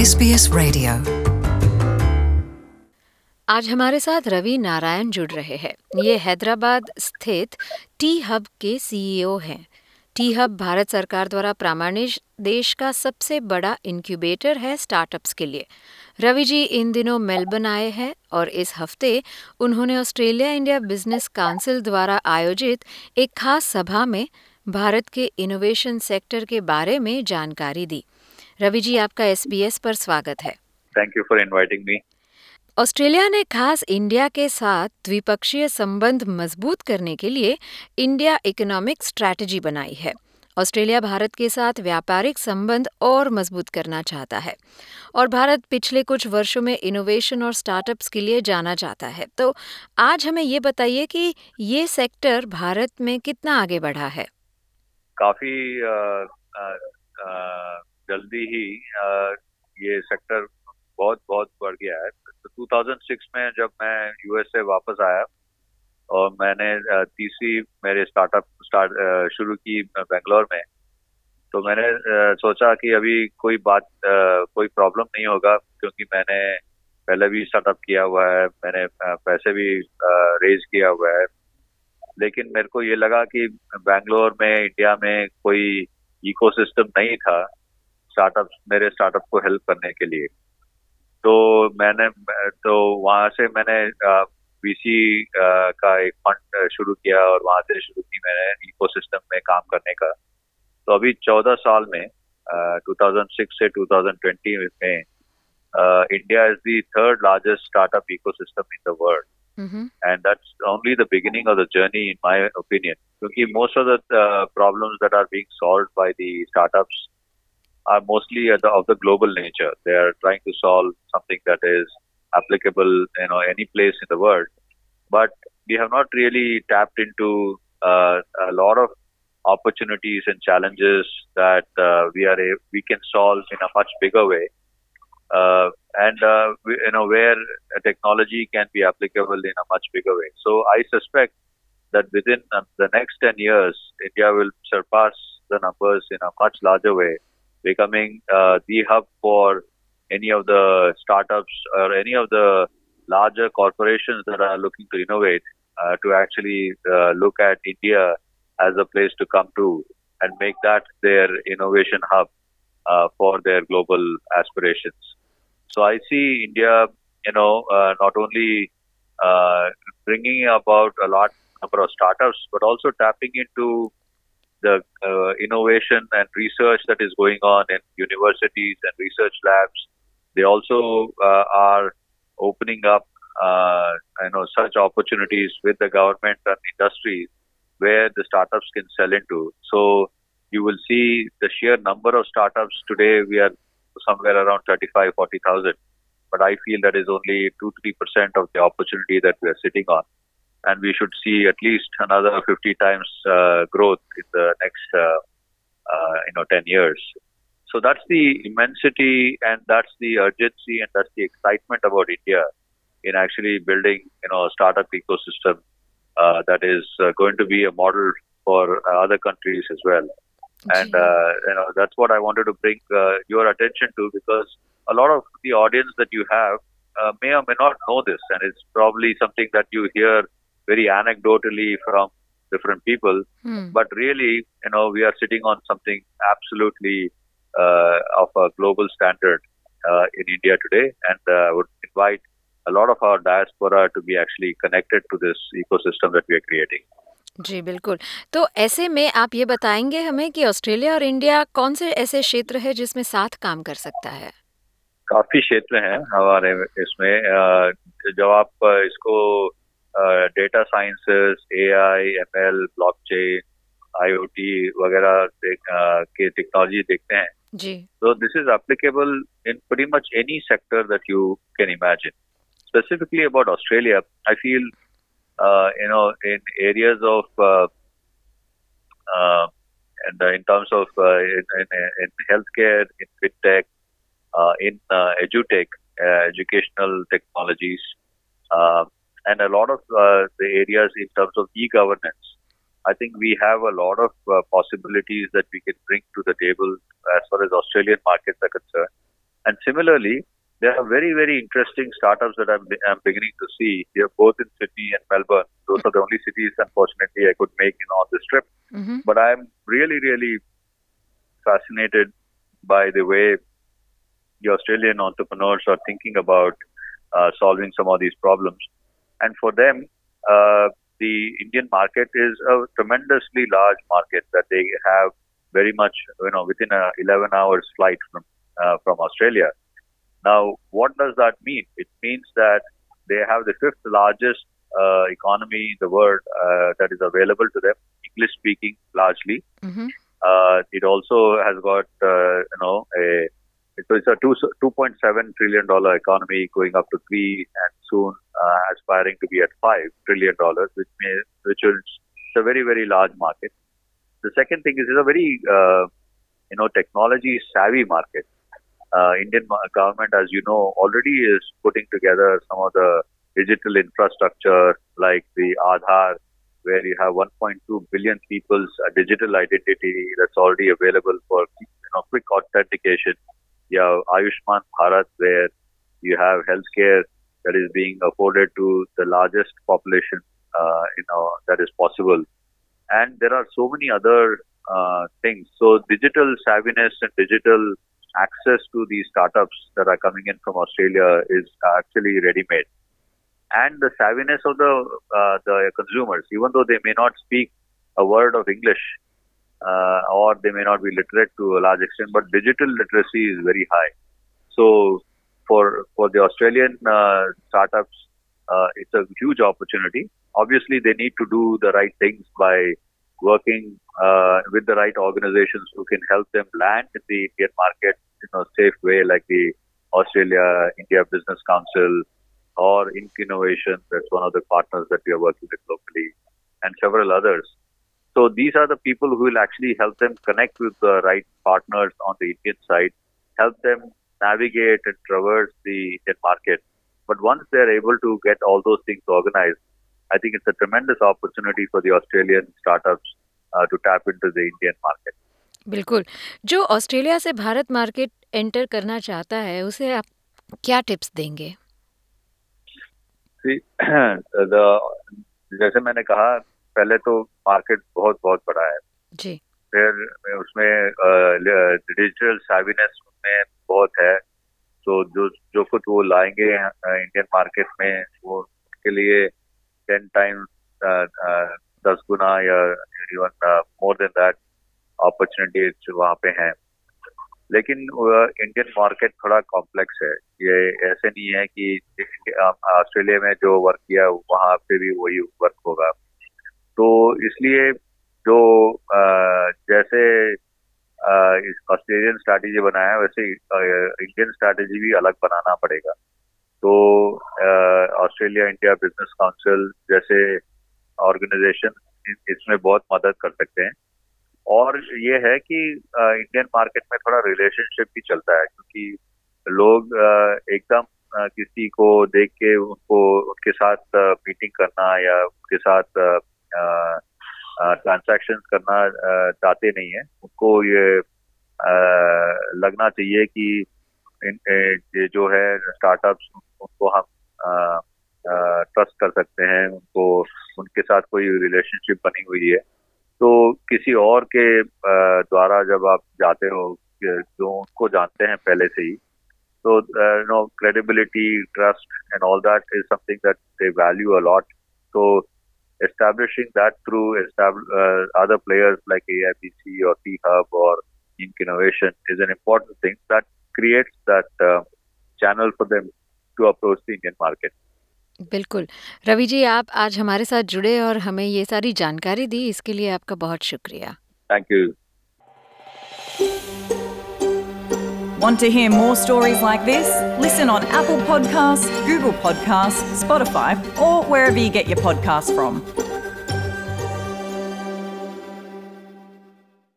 SBS Radio। आज हमारे साथ रवि नारायण जुड़ रहे हैं। ये हैदराबाद स्थित टी हब के सीईओ हैं। टी हब भारत सरकार द्वारा प्रमाणित देश का सबसे बड़ा इंक्यूबेटर है स्टार्टअप्स के लिए। रवि जी इन दिनों मेलबर्न आए हैं और इस हफ्ते उन्होंने ऑस्ट्रेलिया इंडिया बिजनेस काउंसिल द्वारा आयोजित एक खास सभा में भारत के इनोवेशन सेक्टर के बारे में जानकारी दी। रवि जी, आपका SBS पर स्वागत है। Thank you for inviting me. Australia ने खास इंडिया के साथ द्विपक्षीय संबंध मजबूत करने के लिए इंडिया इकोनॉमिक स्ट्रैटेजी बनाई है। ऑस्ट्रेलिया भारत के साथ व्यापारिक संबंध और मजबूत करना चाहता है और भारत पिछले कुछ वर्षों में इनोवेशन और स्टार्टअप्स के लिए जाना जाता है। तो आज हमें ये बताइए कि ये सेक्टर भारत में कितना आगे बढ़ा है। काफी जल्दी ही ये सेक्टर बहुत बढ़ गया है। तो 2006 में जब मैं यूएस से वापस आया और मैंने तीसरी मेरे स्टार्टअप शुरू की बेंगलोर में, तो मैंने सोचा कि अभी कोई प्रॉब्लम नहीं होगा, क्योंकि मैंने पहले भी स्टार्टअप किया हुआ है, मैंने पैसे भी रेज किया हुआ है। लेकिन मेरे को ये लगा कि बेंगलोर में, इंडिया में कोई इकोसिस्टम नहीं था मेरे स्टार्टअप को हेल्प करने के लिए। तो वहां से मैंने वीसी का एक फंड शुरू किया और वहां से शुरू की मैंने इकोसिस्टम में काम करने का। तो अभी 14 साल में 2006 से 2020 में India is the third largest startup ecosystem in the world, and that's only the beginning of the journey in my opinion, because most of the problems that are being solved by the startups are mostly of the global nature. They are trying to solve something that is applicable, any place in the world. But we have not really tapped into a lot of opportunities and challenges that we can solve in a much bigger way, where technology can be applicable in a much bigger way. So I suspect that within the next 10 years, India will surpass the numbers in a much larger way, becoming the hub for any of the startups or any of the larger corporations that are looking to innovate, to actually look at India as a place to come to and make that their innovation hub for their global aspirations. So I see India, not only bringing about a lot number of startups, but also tapping into the innovation and research that is going on in universities and research labs. They also are opening up, such opportunities with the government and industries where the startups can sell into. So you will see the sheer number of startups today. We are somewhere around 35,000-40,000, but I feel that is only 2-3% of the opportunity that we are sitting on, and we should see at least another 50 times growth in the next 10 years. So that's the immensity, and that's the urgency, and that's the excitement about India in actually building a startup ecosystem that is going to be a model for other countries as well. And that's what I wanted to bring your attention to, because a lot of the audience that you have may or may not know this, and it's probably something that you hear very anecdotally from different people. But really, we are sitting on something absolutely of a global standard in India today, and I would invite a lot of our diaspora to be actually connected to this ecosystem that we are creating. जी बिल्कुल। तो ऐसे में आप ये बताएंगे हमें कि ऑस्ट्रेलिया और इंडिया कौन से ऐसे क्षेत्र है जिसमें साथ काम कर सकता है? काफी क्षेत्र हैं हमारे इसमें। जब आप इसको data sciences, AI, ML, blockchain, IoT वगैरह के टेक्नोलॉजी देखते हैं, जी, so this is applicable in pretty much any sector that you can imagine. Specifically about Australia, I feel in areas of in terms of in healthcare, in fintech, in edutech, educational technologies, and a lot of the areas in terms of e-governance. I think we have a lot of possibilities that we can bring to the table as far as Australian markets are concerned. And similarly, there are very, very interesting startups that I'm beginning to see here, both in Sydney and Melbourne. Those are the only cities, unfortunately, I could make on this trip. Mm-hmm. But I'm really, really fascinated by the way the Australian entrepreneurs are thinking about solving some of these problems. And for them, the Indian market is a tremendously large market that they have very much, within a 11 hours flight from Australia. Now, what does that mean? It means that they have the fifth largest economy in the world that is available to them, English speaking largely. Mm-hmm. It also has got, it's a $2.7 trillion economy going up to 3 and soon aspiring to be at $5 trillion, which is a very, very large market. The second thing is it's a very, technology savvy market. Indian government, as you know, already is putting together some of the digital infrastructure like the Aadhaar, where you have 1.2 billion people's digital identity that's already available for quick authentication. You have Ayushman Bharat, where you have healthcare that is being afforded to the largest population, that is possible. And there are so many other things. So digital savviness and digital access to these startups that are coming in from Australia is actually ready-made. And the savviness of the consumers, even though they may not speak a word of English, or they may not be literate to a large extent, but digital literacy is very high. So for the Australian startups, it's a huge opportunity. Obviously, they need to do the right things by working with the right organizations who can help them land in the Indian market in a safe way, like the Australia-India Business Council or Inc. Innovation. That's one of the partners that we are working with locally, and several others. So these are the people who will actually help them connect with the right partners on the Indian side, help them navigate and traverse the Indian market. But once they're able to get all those things organized, I think it's a tremendous opportunity for the Australian startups to tap into the Indian market. बिल्कुल। जो Australia से Bharat market enter करना चाहता है उसे आप क्या tips देंगे? जैसे मैंने कहा, पहले तो मार्केट बहुत बहुत बड़ा है जी। फिर उसमें डिजिटल सैविनेस में बहुत है, तो जो कुछ वो लाएंगे इंडियन मार्केट में, वो उनके लिए 10 times 10 गुना या even more than that opportunities वहाँ पे हैं। लेकिन इंडियन मार्केट थोड़ा कॉम्प्लेक्स है। ये ऐसे नहीं है कि ऑस्ट्रेलिया में जो वर्क किया वहाँ पे भी वही वर्क होगा। तो इसलिए जो जैसे ऑस्ट्रेलियन स्ट्रैटेजी बनाया वैसे इंडियन स्ट्रैटेजी भी अलग बनाना पड़ेगा। तो ऑस्ट्रेलिया इंडिया बिजनेस काउंसिल जैसे ऑर्गेनाइजेशन इसमें बहुत मदद कर सकते हैं। और ये है कि इंडियन मार्केट में थोड़ा रिलेशनशिप भी चलता है, क्योंकि लोग एकदम किसी को देख के उनके साथ मीटिंग करना या उनके साथ ट्रांजैक्शन करना चाहते नहीं है। उनको ये लगना चाहिए कि ये जो है स्टार्टअप्स, उनको हम ट्रस्ट कर सकते हैं, उनके साथ कोई रिलेशनशिप बनी हुई है। तो किसी और के द्वारा जब आप जाते हो जो उनको जानते हैं पहले से ही, तो credibility, trust and all that is something that they value a lot. So establishing that through other players like AIBC or T-Hub or Inc. Innovation is an important thing that creates that channel for them to approach the Indian market. बिल्कुल। रवि जी, आप आज हमारे साथ जुड़े और हमें ये सारी जानकारी दी, इसके लिए आपका बहुत शुक्रिया। Thank you. Want to hear more stories like this? Listen on Apple Podcasts, Google Podcasts, Spotify, or wherever you get your podcasts from.